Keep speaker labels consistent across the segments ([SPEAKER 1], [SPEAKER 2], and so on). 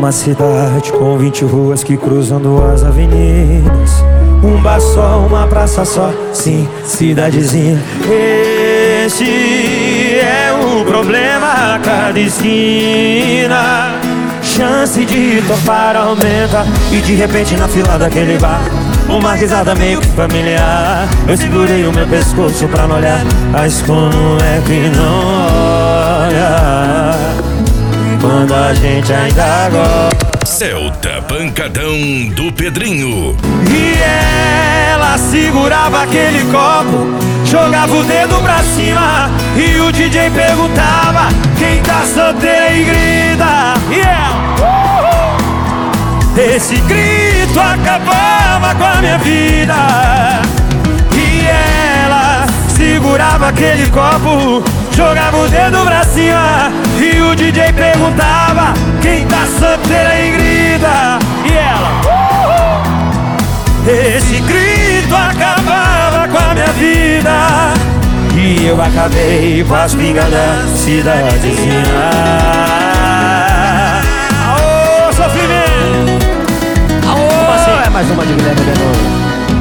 [SPEAKER 1] numa cidade com 20 ruas que cruzam duas avenidas. Um bar só, uma praça só, sim, cidadezinha. Esse é o problema a cada esquina. Chance de topar aumenta e de repente na fila daquele bar uma risada meio que familiar. Eu segurei o meu pescoço pra não olhar, mas como é que não olha quando a gente ainda gosta?
[SPEAKER 2] Celta Pancadão do Pedrinho.
[SPEAKER 1] E ela segurava aquele copo, jogava o dedo pra cima e o DJ perguntava: quem tá solteira e grita. E ela esse grito acabava com a minha vida. E ela segurava aquele copo, jogava o dedo pra cima e o DJ perguntava: quem tá solteira e grita. E ela esse grito acabava com a minha vida. E eu acabei com as pingas da cidadezinha. Aô, sofrimento! Aô, assim? É mais uma de Guilherme de novo.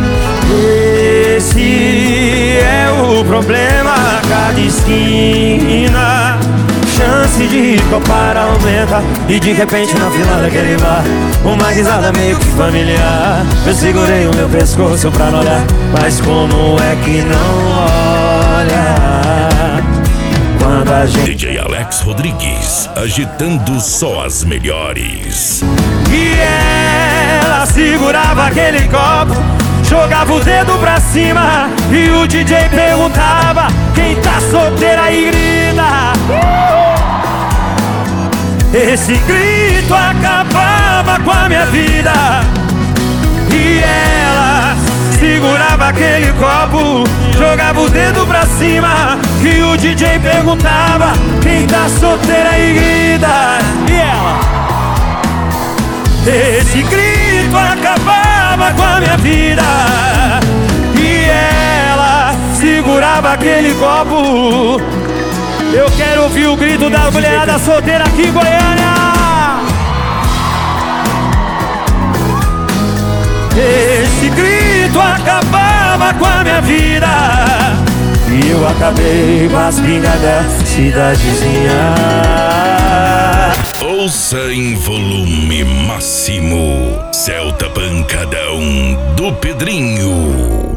[SPEAKER 1] Esse é o problema a cada esquina. Chance de topar aumenta e de repente na fila daquele bar uma risada meio que familiar. Eu segurei o meu pescoço pra não olhar, mas como é que não olha quando a gente...
[SPEAKER 2] DJ Alex Rodrigues, agitando só as melhores.
[SPEAKER 1] E ela segurava aquele copo, jogava o dedo pra cima e o DJ perguntava: quem tá solteira e grita. Esse grito acabava com a minha vida. E ela segurava aquele copo, jogava o dedo pra cima e o DJ perguntava: quem tá solteira e grita. E ela esse grito acabava com a minha vida. E ela segurava aquele copo. Eu quero ouvir o grito da mulherada solteira aqui em Goiânia. Esse grito acabava com a minha vida. E eu acabei com as pingas da cidadezinha.
[SPEAKER 2] Ouça em volume máximo. Celta Pancadão do Pedrinho.